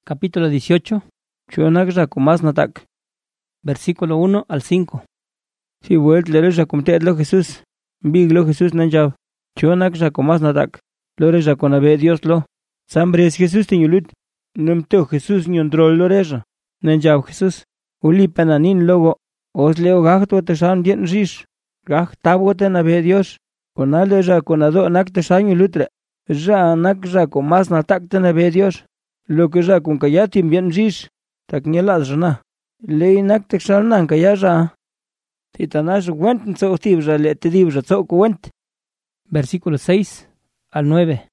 Capítulo 18. Chuonac más natak. Versículo 1 al 5. Si vuelt le comteatlo Jesús. Biglo Jesús nanjab. Chuonac más natak. Lore jaconabe Dios lo. Sambres Jesús tiñulut. Numto Jesús nyondrol loreja. Nanjab Jesús. Uli pananin logo. Os leo gachto te san dien rish. Gach tabote nabe Dios. Conale jaconado nak te san yulutre. Ja nak más natak te nabe Dios. Lo que ya con kayatim bien rish, tak nielas jana. Le inak tek shalnan kayaja. Titanash went so tibja le tedibja so went. Versículo 6 al 9.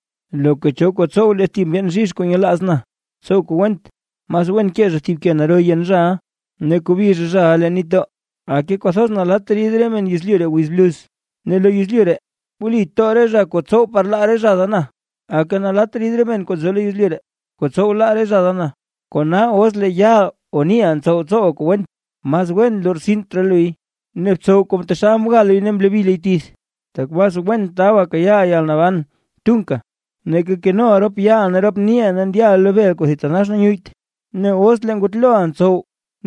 Lo que choco so le tim bien rish con nielasna. So went. Más buen que je tib que naro yen ja. Ne kubir ja le nito. A que cosas na la tridremen yislure wisblus. Ne lo yislure. Uli tore ja ko so parlare ja dana. A que na la tridremen ko zole yislure. Ko la rezadana. Kona osle ya onian so kwen. Mas wen lor sintralui. Nep so kom te sam galo nem lebilitis. Tak mas wen tawa kaya yal navan. Tunka. Neke que no arop ya arop nian and ya level ko hitanash na nyuit. Ne osle ngutloan so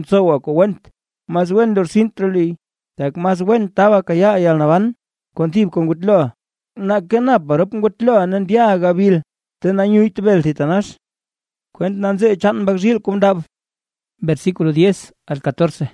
ko went. Mas wen lor sintralui. Tak mas wen tawa kaya yal navan. Kontib kon gutloa. Na kena parop ngutloa and ya gabil. Tena nyuit bel hitanash. Cuéntanse chan bagil kumdab. Versículo 10 al 14.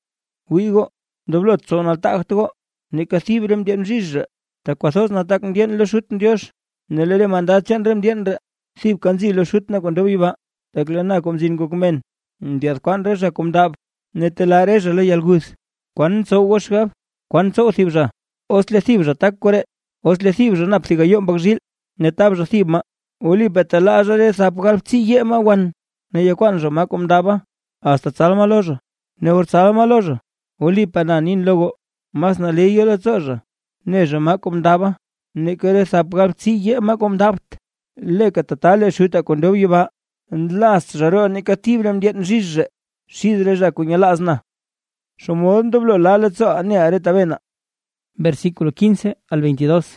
Huigo, doblot son al tacto, ni casibrem dien riz, taquasos na tak dien lo shut Dios, nelere mandat chan rem dien, sib kanzi lo shut na cuando viva, taklana com sin gokmen, diat quan reza kumdab, netelare le yalgus, quan so washgab, quan so sibja, osle sibja tak kore, osle sibja nap sigayom bagil, netabja sibma. Uli betalaja de sapgal tsiye mawan. Ne yakwan jo makom daba. Hasta salma loja. Ne ur salma loja. Uli pananin logo. Mas na leyo la tsoja. Ne jo makom daba. Ne kere sapgal tsiye makom dabt. Le katatale shuta kondo yiba. Ndlas jaro negativrem dien jizje. Shidreja kuñalazna. Shomon doblo la tso ane areta vena. Versículo 15 al 22.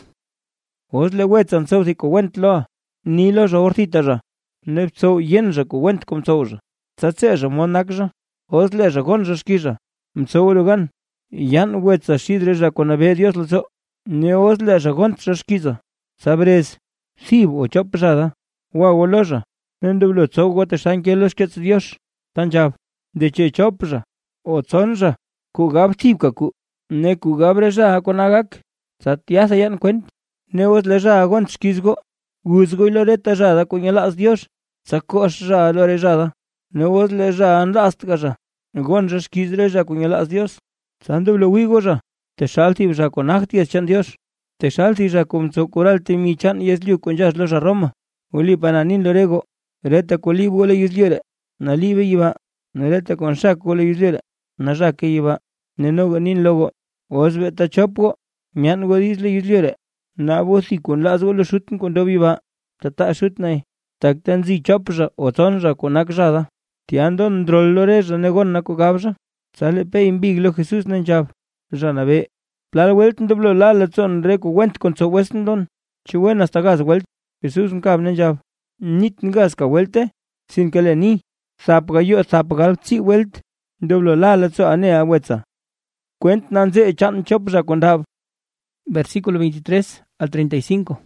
Os le wetzan sowsiko wentlo. Ni lo jortitaja. Nepso yenja ku went kom soja. Tsatseja monakja. Osleja gonja skija. Mso lugan. Yan wetsa shidreja konabe Dios lso. Ne osleja gonja skiza. Sabres. Sib o chopjada. Wawoloja. Nendublo tso gote shankelos kets Dios. Tanjab. De che chopja. O tsonja. Ku gab tibka ku. Ne ku gabreja konagak. Satiasa yan kwent. Ne osleja gonja skizgo. Guzgo y loreta jada cuñalas Dios, sacos ja lorejada, nevos le ja anlast gaja, gonjas quizre ja cuñalas Dios, sanduble wigo ja, te shalti ja con achties chan Dios, te shalti ja cum socoralti mi chan y esliu con jas loja Roma, uli pananin lorego, reta colibo le yusliere, nalibe iba, nereta con saco le yusliere, najake iba, nenogo nin logo, osbeta chopo, mian godis le yusliere. Na vosi con las lo shuten con dobiva, tata shutnai, tak tenzi chopja o tonja con akjada, tiandon drolloreja negon na kogabja, sale pe imbiglo Jesús nanjab, janabe, plal welten doblo la latson reco went con so westendon, chiwen hasta gas welt, Jesús nkab nanjab, nit ngas ka welte, sin que le ni, sapgayo sapgal chi welt, doblo la latso anea wetza. Cuent nanze chan chopja con dab. Versículo 23 al 35.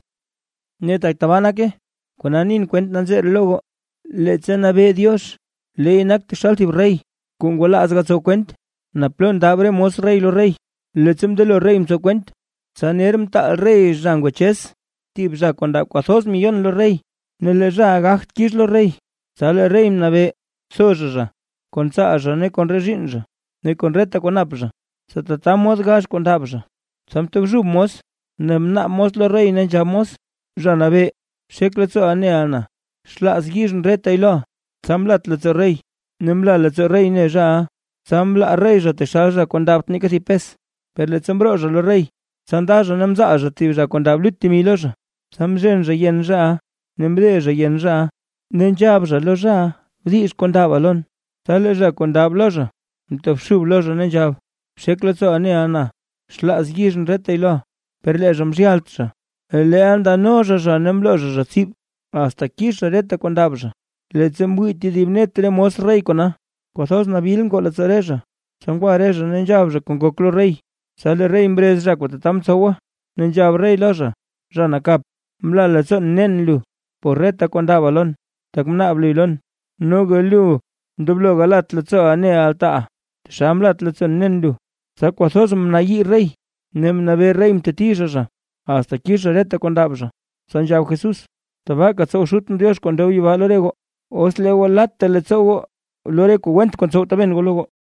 Neta tabanake, con anin cuentan ser logo, le tsena be Dios, le inak te shaltib rey, con gola asgatso cuent, naplon dabre mos rey lo rey, le tsem de lo rey mso cuent, sanerm ta rey jangueches, tib ja con da 4 millones lo rey, ne le ja gacht kis lo rey, sale rey mnabe, soja, con saaja ne con rejinja, ne con reta con apja, satatamos gash con dabja. Samtuk jubmos, nemna mos lo rey nenjamos, janabe, shekletso aneana, shlas gizn reta ilo, samlat letso rey, nemla letso rey ne ja, samla rey ja te shalja kondabt nikasi pes, per letsembroja lo rey, sandaja nemzaja tivja kondablutti miloja, samjenja yenja, nemdeja yenja, nenjabja loja, vdish kondabalon, saleja kondabloja, ntofshub loja nenjab, shekletso aneana. Shlas gizn reta ilo, per le jamjialtja, le anda noja ja nemloja ja zip, hasta kisha reta kondabja. le tsembui ti dibnet le mos rey kona kothos na bil ko la tsaresha sangwa resha nenjab con koklo rey sale rey mbres ja ko tam tsowa nenjab rey loja jana kap mla la son nen lu porreta konda balon takmna blilon no gelu doblo galat la tsa ne alta shamlat la son nen lu sa kothos mnayi rey nem na be rey mtetisha hasta kisha reta kondabja sanjab Jesús tabaka tso shutn Dios cuando iba lorego os le walat le tso lore ku went con so taben go luego